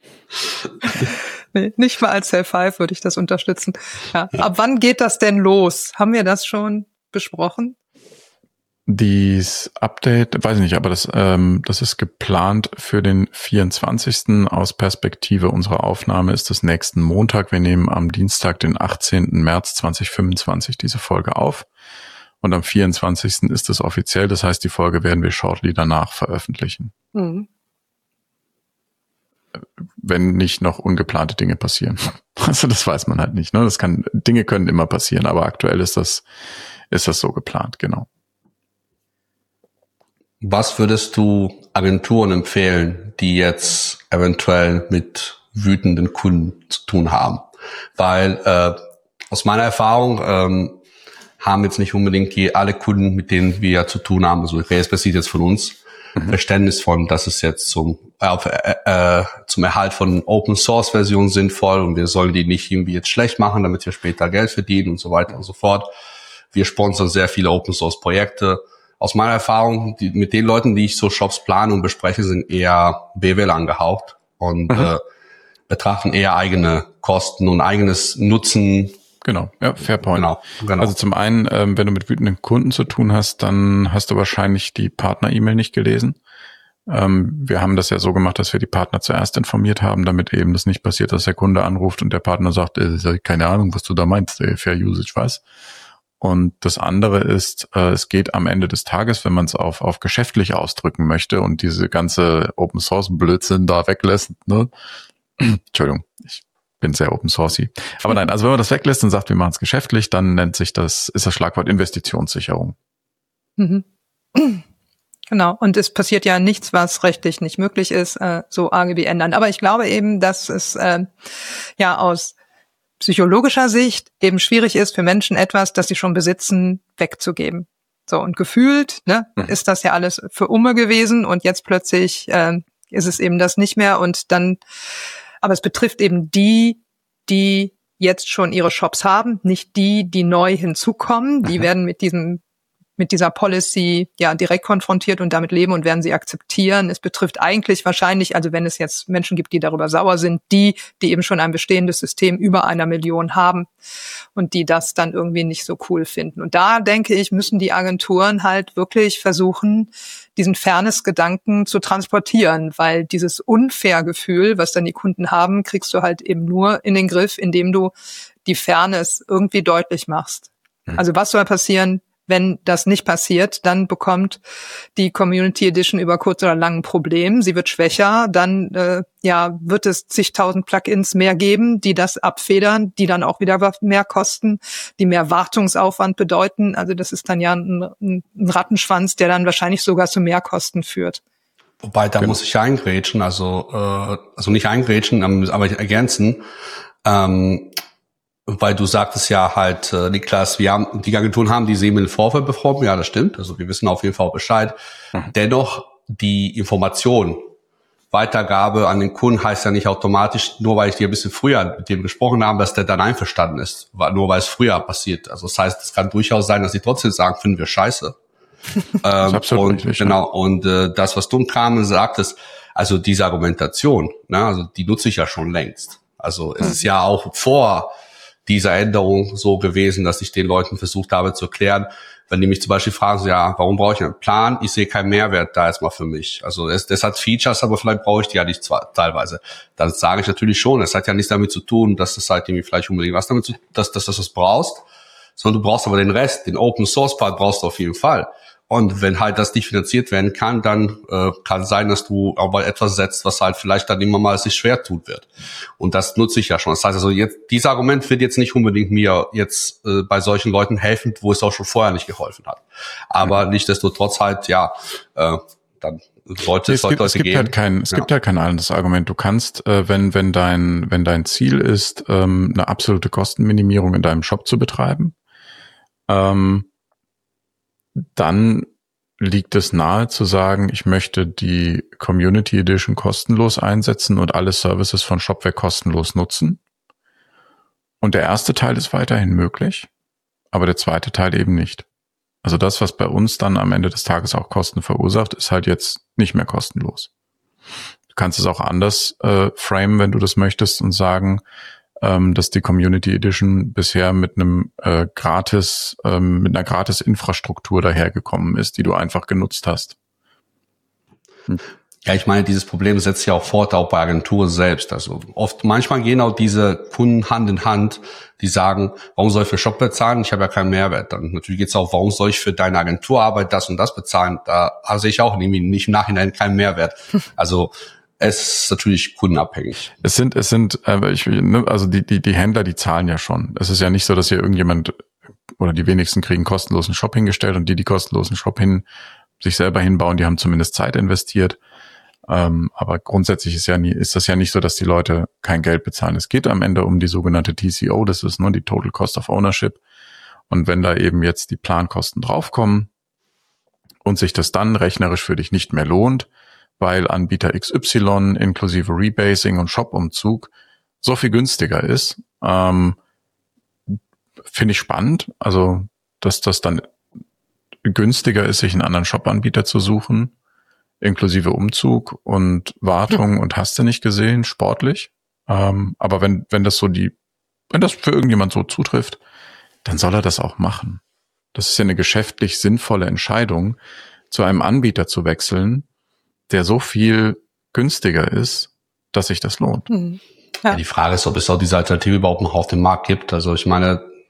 Nee, nicht mal als Self-5 würde ich das unterstützen. Ja. Ab wann geht das denn los? Haben wir das schon besprochen? Dies Update, weiß ich nicht, aber das ist geplant für den 24. Aus Perspektive unserer Aufnahme ist es nächsten Montag. Wir nehmen am Dienstag, den 18. März 2025 diese Folge auf. Und am 24. ist es offiziell. Das heißt, die Folge werden wir shortly danach veröffentlichen. Wenn nicht noch ungeplante Dinge passieren. Also das weiß man halt nicht. Ne? Dinge können immer passieren, aber aktuell ist das so geplant, genau. Was würdest du Agenturen empfehlen, die jetzt eventuell mit wütenden Kunden zu tun haben? Weil aus meiner Erfahrung haben jetzt nicht unbedingt alle Kunden, mit denen wir zu tun haben, also explizit jetzt von uns, Verständnis von, dass es jetzt zum Erhalt von Open-Source-Versionen sinnvoll und wir sollen die nicht irgendwie jetzt schlecht machen, damit wir später Geld verdienen und so weiter und so fort. Wir sponsern sehr viele Open-Source-Projekte. Aus meiner Erfahrung, mit den Leuten, die ich so Shops plane und bespreche, sind eher BWL angehaucht und betrachten eher eigene Kosten und eigenes Nutzen. Genau, ja, fair point. Genau. Also zum einen, wenn du mit wütenden Kunden zu tun hast, dann hast du wahrscheinlich die Partner-E-Mail nicht gelesen. Wir haben das ja so gemacht, dass wir die Partner zuerst informiert haben, damit eben das nicht passiert, dass der Kunde anruft und der Partner sagt, keine Ahnung, was du da meinst, Fair Usage, was? Und das andere ist, es geht am Ende des Tages, wenn man es auf geschäftlich ausdrücken möchte und diese ganze Open Source Blödsinn da weglässt, ne? Entschuldigung, ich bin sehr open sourcey. Aber nein, also wenn man das weglässt und sagt, wir machen es geschäftlich, dann ist das Schlagwort Investitionssicherung. Mhm. Genau. Und es passiert ja nichts, was rechtlich nicht möglich ist, so AGB ändern. Aber ich glaube eben, dass es aus psychologischer Sicht eben schwierig ist für Menschen etwas, das sie schon besitzen, wegzugeben. So, und gefühlt, ist das ja alles für Umme gewesen und jetzt plötzlich ist es eben das nicht mehr und dann, aber es betrifft eben die jetzt schon ihre Shops haben, nicht die neu hinzukommen. Die werden mit dieser Policy direkt konfrontiert und damit leben und werden sie akzeptieren. Es betrifft eigentlich wahrscheinlich, also wenn es jetzt Menschen gibt, die darüber sauer sind, die eben schon ein bestehendes System über 1 Million haben und die das dann irgendwie nicht so cool finden. Und da, denke ich, müssen die Agenturen halt wirklich versuchen, diesen Fairness-Gedanken zu transportieren, weil dieses Unfair-Gefühl, was dann die Kunden haben, kriegst du halt eben nur in den Griff, indem du die Fairness irgendwie deutlich machst. Also was soll passieren? Wenn das nicht passiert, dann bekommt die Community Edition über kurz oder lang ein Problem. Sie wird schwächer, dann wird es zigtausend Plugins mehr geben, die das abfedern, die dann auch wieder mehr kosten, die mehr Wartungsaufwand bedeuten. Also das ist dann ja ein Rattenschwanz, der dann wahrscheinlich sogar zu Mehrkosten führt. Wobei, da muss ich eingrätschen, also nicht eingrätschen, aber ergänzen. Weil du sagtest ja halt, Niklas, die Agenturen haben diese E-Mail Vorfeld beworben, ja, das stimmt, also wir wissen auf jeden Fall Bescheid. Dennoch, die Information, Weitergabe an den Kunden heißt ja nicht automatisch, nur weil ich dir ein bisschen früher mit dem gesprochen habe, dass der dann einverstanden ist, nur weil es früher passiert. Also das heißt, es kann durchaus sein, dass sie trotzdem sagen, finden wir scheiße. Das ist absolut und richtig, genau, und das, was du im Kramen sagtest, also diese Argumentation, also die nutze ich ja schon längst. Also es ist ja auch vor dieser Änderung so gewesen, dass ich den Leuten versucht habe zu erklären, wenn die mich zum Beispiel fragen, so, ja, warum brauche ich einen Plan? Ich sehe keinen Mehrwert da erstmal für mich. Also das hat Features, aber vielleicht brauche ich die ja nicht teilweise. Dann sage ich natürlich schon, es hat ja nichts damit zu tun, dass das halt irgendwie vielleicht unbedingt was damit zu tun, dass du das brauchst, sondern du brauchst aber den Rest, den Open Source Part brauchst du auf jeden Fall. Und wenn halt das nicht finanziert werden kann, dann kann sein, dass du aber etwas setzt, was halt vielleicht dann immer mal sich schwer tut wird. Und das nutze ich ja schon. Das heißt also, jetzt dieses Argument wird jetzt nicht unbedingt mir jetzt bei solchen Leuten helfen, wo es auch schon vorher nicht geholfen hat. Aber nichtsdestotrotz halt, dann sollte es Leute geben. Es gibt halt kein anderes Argument. Du kannst, wenn dein Ziel ist, eine absolute Kostenminimierung in deinem Shop zu betreiben, dann liegt es nahe zu sagen, ich möchte die Community Edition kostenlos einsetzen und alle Services von Shopware kostenlos nutzen. Und der erste Teil ist weiterhin möglich, aber der zweite Teil eben nicht. Also das, was bei uns dann am Ende des Tages auch Kosten verursacht, ist halt jetzt nicht mehr kostenlos. Du kannst es auch anders framen, wenn du das möchtest, und sagen, dass die Community Edition bisher mit einer gratis Infrastruktur dahergekommen ist, die du einfach genutzt hast. Ja, ich meine, dieses Problem setzt sich auch fort, auch bei Agenturen selbst. Also manchmal gehen auch diese Kunden Hand in Hand, die sagen, warum soll ich für Shopware zahlen? Ich habe ja keinen Mehrwert. Dann natürlich geht's auch, warum soll ich für deine Agenturarbeit das und das bezahlen? Da sehe ich auch irgendwie nicht im Nachhinein keinen Mehrwert. Also es ist natürlich kundenabhängig. Also die Händler, die zahlen ja schon. Es ist ja nicht so, dass hier irgendjemand oder die wenigsten kriegen einen kostenlosen Shop hingestellt und die kostenlosen Shop sich selber hinbauen, die haben zumindest Zeit investiert. Aber grundsätzlich ist das ja nicht so, dass die Leute kein Geld bezahlen. Es geht am Ende um die sogenannte TCO, das ist nur die Total Cost of Ownership. Und wenn da eben jetzt die Plankosten draufkommen und sich das dann rechnerisch für dich nicht mehr lohnt, weil Anbieter XY inklusive Rebasing und Shop-Umzug so viel günstiger ist, finde ich spannend. Also, dass das dann günstiger ist, sich einen anderen Shop-Anbieter zu suchen, inklusive Umzug und Wartung und hast du nicht gesehen, sportlich. Aber wenn das für irgendjemand so zutrifft, dann soll er das auch machen. Das ist ja eine geschäftlich sinnvolle Entscheidung, zu einem Anbieter zu wechseln, der so viel günstiger ist, dass sich das lohnt. Ja, die Frage ist, ob es auch diese Alternative überhaupt noch auf dem Markt gibt. Also ich meine,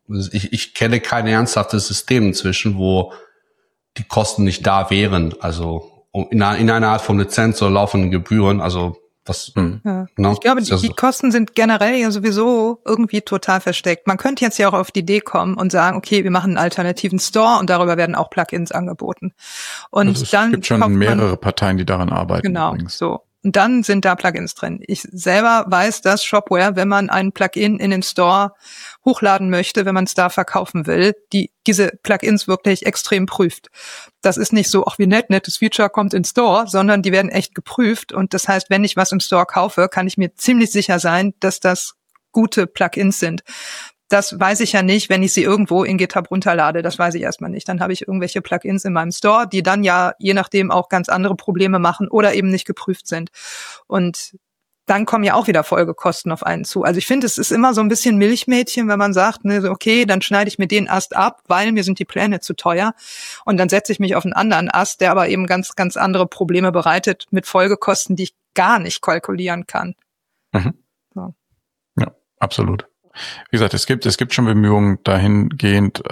ich kenne kein ernsthaftes System inzwischen, wo die Kosten nicht da wären. Also in einer Art von Lizenz oder laufenden Gebühren, also was. Ja. Ich glaube, die Kosten sind generell ja sowieso irgendwie total versteckt. Man könnte jetzt ja auch auf die Idee kommen und sagen, okay, wir machen einen alternativen Store und darüber werden auch Plugins angeboten. Und also dann es gibt schon mehrere Parteien, die daran arbeiten. Genau, übrigens. so. Und dann sind da Plugins drin. Ich selber weiß, dass Shopware, wenn man ein Plugin in den Store hochladen möchte, wenn man es da verkaufen will, diese Plugins wirklich extrem prüft. Das ist nicht so, ach wie nettes Feature kommt in Store, sondern die werden echt geprüft. Und das heißt, wenn ich was im Store kaufe, kann ich mir ziemlich sicher sein, dass das gute Plugins sind. Das weiß ich ja nicht, wenn ich sie irgendwo in GitHub runterlade. Das weiß ich erstmal nicht. Dann habe ich irgendwelche Plugins in meinem Store, die dann ja je nachdem auch ganz andere Probleme machen oder eben nicht geprüft sind. Und dann kommen ja auch wieder Folgekosten auf einen zu. Also ich finde, es ist immer so ein bisschen Milchmädchen, wenn man sagt, ne, okay, dann schneide ich mir den Ast ab, weil mir sind die Pläne zu teuer. Und dann setze ich mich auf einen anderen Ast, der aber eben ganz, ganz andere Probleme bereitet mit Folgekosten, die ich gar nicht kalkulieren kann. Mhm. So. Ja, absolut. Wie gesagt, es gibt schon Bemühungen dahingehend,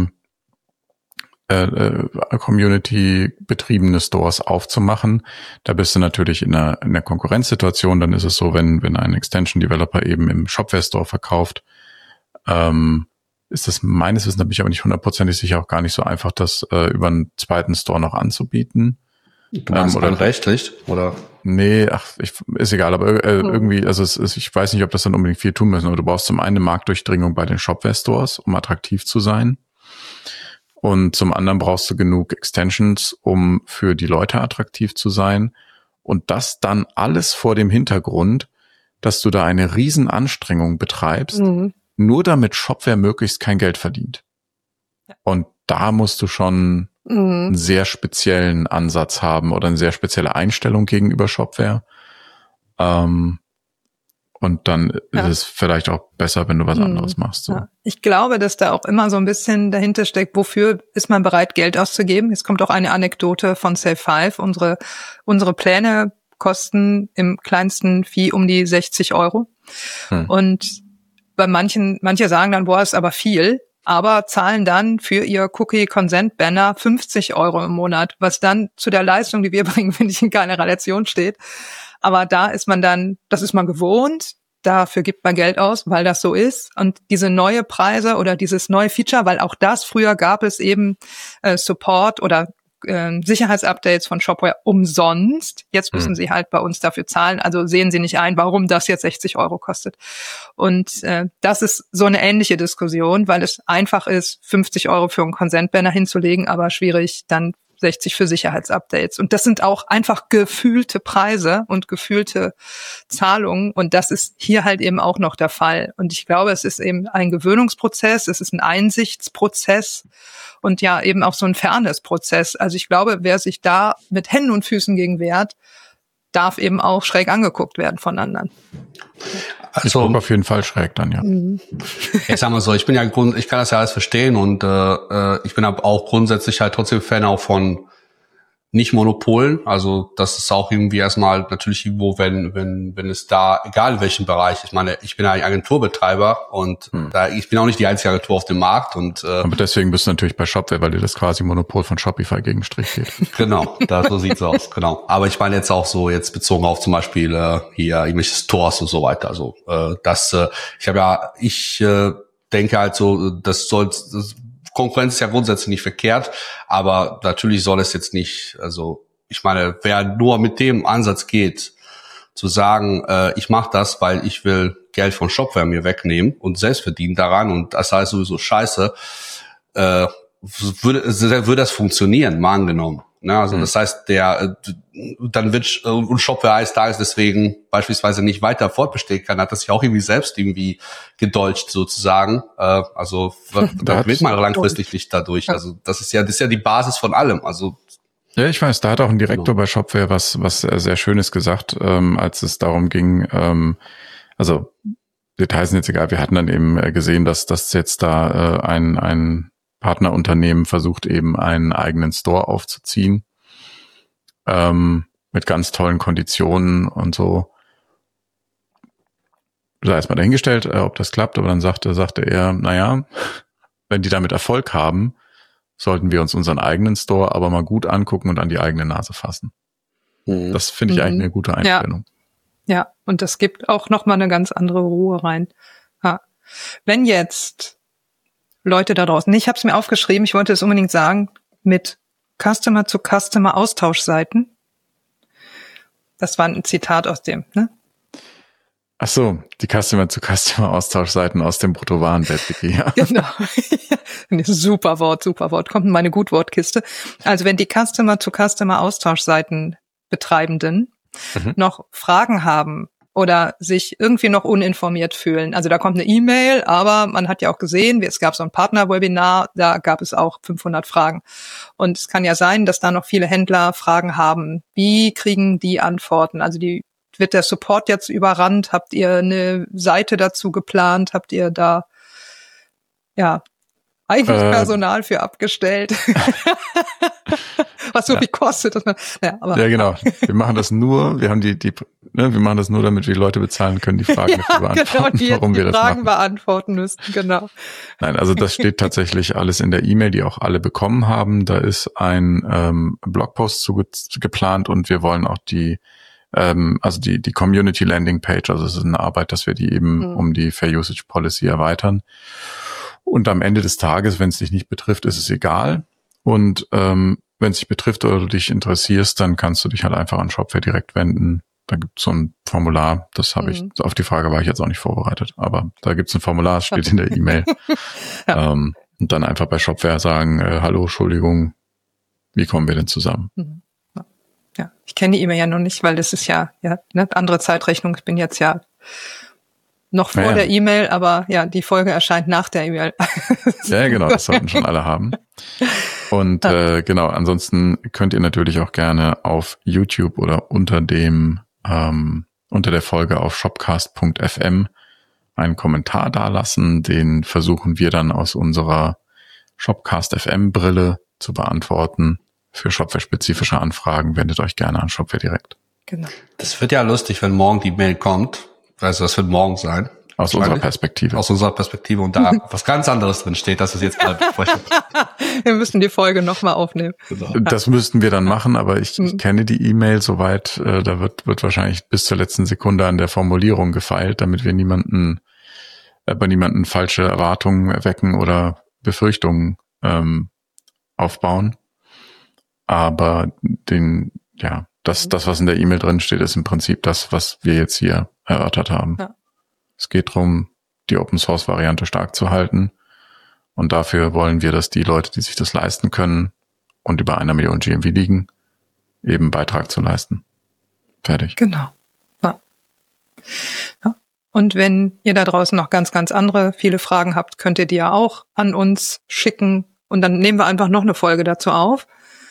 Community-betriebene Stores aufzumachen. Da bist du natürlich in einer Konkurrenzsituation. Dann ist es so, wenn ein Extension-Developer eben im Shopware-Store verkauft, ist das meines Wissens, da bin ich aber nicht hundertprozentig sicher, auch gar nicht so einfach, das über einen zweiten Store noch anzubieten. Du meinst oder rechtlich, oder? Nee, ist egal, aber irgendwie, also ich weiß nicht, ob das dann unbedingt viel tun müssen, aber du brauchst zum einen eine Marktdurchdringung bei den Shopware-Stores, um attraktiv zu sein. Und zum anderen brauchst du genug Extensions, um für die Leute attraktiv zu sein. Und das dann alles vor dem Hintergrund, dass du da eine Riesenanstrengung betreibst, nur damit Shopware möglichst kein Geld verdient. Ja. Und da musst du schon einen sehr speziellen Ansatz haben oder eine sehr spezielle Einstellung gegenüber Shopware. Und dann ist es vielleicht auch besser, wenn du was anderes machst. So. Ja. Ich glaube, dass da auch immer so ein bisschen dahinter steckt, wofür ist man bereit, Geld auszugeben. Jetzt kommt auch eine Anekdote von Safe5. Unsere Pläne kosten im kleinsten Fee um die 60 €. Und bei manche sagen dann, boah, ist aber viel, aber zahlen dann für ihr Cookie-Consent-Banner 50 € im Monat, was dann zu der Leistung, die wir bringen, finde ich, in keiner Relation steht. Aber da ist man dann, das ist man gewohnt, dafür gibt man Geld aus, weil das so ist. Und diese neue Preise oder dieses neue Feature, weil auch das, früher gab es eben Support oder Sicherheitsupdates von Shopware umsonst. Jetzt müssen sie halt bei uns dafür zahlen. Also sehen sie nicht ein, warum das jetzt 60 € kostet. Und das ist so eine ähnliche Diskussion, weil es einfach ist, 50 € für einen Consent-Banner hinzulegen, aber schwierig, dann 60 für Sicherheitsupdates. Und das sind auch einfach gefühlte Preise und gefühlte Zahlungen. Und das ist hier halt eben auch noch der Fall. Und ich glaube, es ist eben ein Gewöhnungsprozess, es ist ein Einsichtsprozess und ja eben auch so ein Fairness-Prozess. Also ich glaube, wer sich da mit Händen und Füßen gegen wehrt, darf eben auch schräg angeguckt werden von anderen. Also auf jeden Fall schräg dann, ja. Ich sag mal so, ich kann das ja alles verstehen und ich bin aber auch grundsätzlich halt trotzdem Fan auch von nicht Monopolen. Also das ist auch irgendwie erstmal natürlich irgendwo, wenn es da, egal in welchem Bereich, ich meine, ich bin ja ein Agenturbetreiber und ich bin auch nicht die einzige Agentur auf dem Markt und aber deswegen bist du natürlich bei Shopware, weil dir das quasi Monopol von Shopify gegen Strich geht. Genau, so sieht's aus, genau. Aber ich meine jetzt auch so jetzt bezogen auf zum Beispiel hier irgendwelche Stores und so weiter. Also ich denke halt so, Konkurrenz ist ja grundsätzlich nicht verkehrt, aber natürlich soll es jetzt nicht, also ich meine, wer nur mit dem Ansatz geht, zu sagen, ich mache das, weil ich will Geld von Shopware mir wegnehmen und selbst verdienen daran und das heißt sowieso scheiße, würde das funktionieren, mal angenommen. Ne? Also das heißt, dann wird Shopware eines Tages deswegen beispielsweise nicht weiter fortbestehen kann, hat das ja auch irgendwie selbst irgendwie gedolcht sozusagen. Also da wird man langfristig nicht dadurch. Also das ist ja die Basis von allem. Also ja, ich weiß, da hat auch ein Direktor bei Shopware was sehr Schönes gesagt, als es darum ging, also Details sind jetzt egal, wir hatten dann eben gesehen, dass das jetzt da ein Partnerunternehmen versucht eben einen eigenen Store aufzuziehen, mit ganz tollen Konditionen und so. sei erstmal dahingestellt, ob das klappt, aber dann sagte er, naja, wenn die damit Erfolg haben, sollten wir uns unseren eigenen Store aber mal gut angucken und an die eigene Nase fassen. Das finde ich eigentlich eine gute Einstellung. Ja, und das gibt auch nochmal eine ganz andere Ruhe rein. Ja. Wenn jetzt Leute da draußen, ich habe es mir aufgeschrieben, ich wollte es unbedingt sagen, mit Customer-to-Customer-Austauschseiten, das war ein Zitat aus dem, ne? Ach so, die Customer-to-Customer-Austauschseiten aus dem Bruttowarenwelt-Wiki. Ja. Genau. Super Wort. Kommt in meine Gutwortkiste. Also wenn die Customer-to-Customer-Austauschseiten Betreibenden noch Fragen haben oder sich irgendwie noch uninformiert fühlen. Also da kommt eine E-Mail, aber man hat ja auch gesehen, es gab so ein Partner-Webinar, da gab es auch 500 Fragen. Und es kann ja sein, dass da noch viele Händler Fragen haben. Wie kriegen die Antworten? Also wird der Support jetzt überrannt? Habt ihr eine Seite dazu geplant? Habt ihr da eigentlich Personal für abgestellt? Was so viel kostet. Dass man, ja, genau. Wir machen das nur, wir machen das nur, damit wir die Leute bezahlen können, die Fragen dafür beantworten, genau, warum wir das machen. Fragen beantworten müssten, genau. Nein, also das steht tatsächlich alles in der E-Mail, die auch alle bekommen haben. Da ist ein Blogpost geplant und wir wollen auch die Community Landing Page, also es ist eine Arbeit, dass wir die eben um die Fair Usage Policy erweitern. Und am Ende des Tages, wenn es dich nicht betrifft, ist es egal. Und wenn es dich betrifft oder du dich interessierst, dann kannst du dich halt einfach an Shopware direkt wenden. Da gibt's so ein Formular, das habe ich, auf die Frage war ich jetzt auch nicht vorbereitet, aber da gibt's ein Formular, das steht in der E-Mail. Ja. Und dann einfach bei Shopware sagen, hallo, Entschuldigung, wie kommen wir denn zusammen? Ja, ich kenne die E-Mail ja noch nicht, weil das ist ja andere Zeitrechnung. Ich bin jetzt ja noch vor der E-Mail, aber ja, die Folge erscheint nach der E-Mail. Ja, genau, das sollten schon alle haben. Und genau, ansonsten könnt ihr natürlich auch gerne auf YouTube oder unter der Folge auf shopcast.fm einen Kommentar dalassen. Den versuchen wir dann aus unserer Shopcast FM Brille zu beantworten. Für Shopware-spezifische Anfragen wendet euch gerne an Shopware direkt. Genau. Das wird ja lustig, wenn morgen die Mail kommt. Also das wird morgen sein. Aus unserer Perspektive. Aus unserer Perspektive und da was ganz anderes drin steht, das ist jetzt gerade besprechen. Wir müssen die Folge nochmal aufnehmen. Genau. Das müssten wir dann machen, aber ich kenne die E-Mail soweit, da wird wahrscheinlich bis zur letzten Sekunde an der Formulierung gefeilt, damit wir bei niemanden falsche Erwartungen wecken oder Befürchtungen aufbauen. Aber das, was in der E-Mail drin steht, ist im Prinzip das, was wir jetzt hier erörtert haben. Ja. Es geht darum, die Open-Source-Variante stark zu halten. Und dafür wollen wir, dass die Leute, die sich das leisten können und über 1 Million GMV liegen, eben Beitrag zu leisten. Fertig. Genau. Ja. Und wenn ihr da draußen noch ganz, ganz viele Fragen habt, könnt ihr die ja auch an uns schicken. Und dann nehmen wir einfach noch eine Folge dazu auf.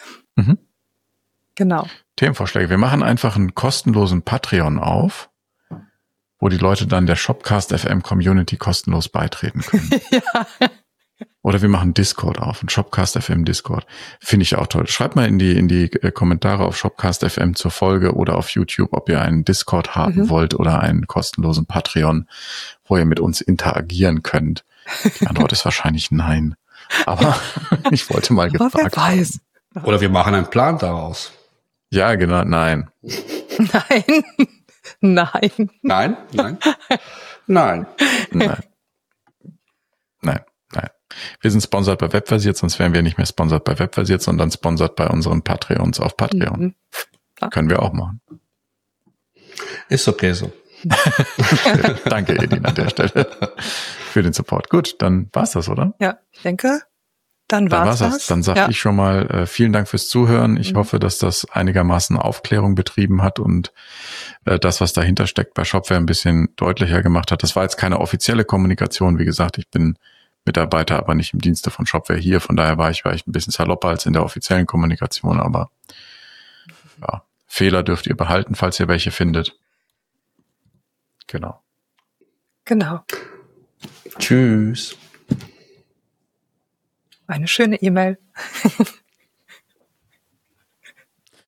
Genau. Themenvorschläge. Wir machen einfach einen kostenlosen Patreon auf, wo die Leute dann der Shopcast FM Community kostenlos beitreten können. Ja. Oder wir machen Discord auf, einen Shopcast FM Discord. Finde ich auch toll. Schreibt mal in die Kommentare auf Shopcast FM zur Folge oder auf YouTube, ob ihr einen Discord haben wollt oder einen kostenlosen Patreon, wo ihr mit uns interagieren könnt. Die Antwort ist wahrscheinlich nein. Aber ich wollte mal gefragt haben. Oder wir machen einen Plan daraus. Ja, genau, nein. Nein. Nein. Nein? Nein? Nein. Nein. Nein. Nein. Wir sind sponsert bei Webversiert, sonst wären wir nicht mehr sponsert bei Webversiert, sondern sponsert bei unseren Patreons auf Patreon. Können wir auch machen. Ist okay so. Danke, Edin, an der Stelle für den Support. Gut, dann war's das, oder? Ja, ich denke, dann war's das. Dann sage ich schon mal vielen Dank fürs Zuhören. Ich hoffe, dass das einigermaßen Aufklärung betrieben hat und das, was dahinter steckt, bei Shopware ein bisschen deutlicher gemacht hat. Das war jetzt keine offizielle Kommunikation. Wie gesagt, ich bin Mitarbeiter, aber nicht im Dienste von Shopware hier. Von daher war ich ein bisschen salopper als in der offiziellen Kommunikation. Aber ja, Fehler dürft ihr behalten, falls ihr welche findet. Genau. Tschüss. Eine schöne E-Mail.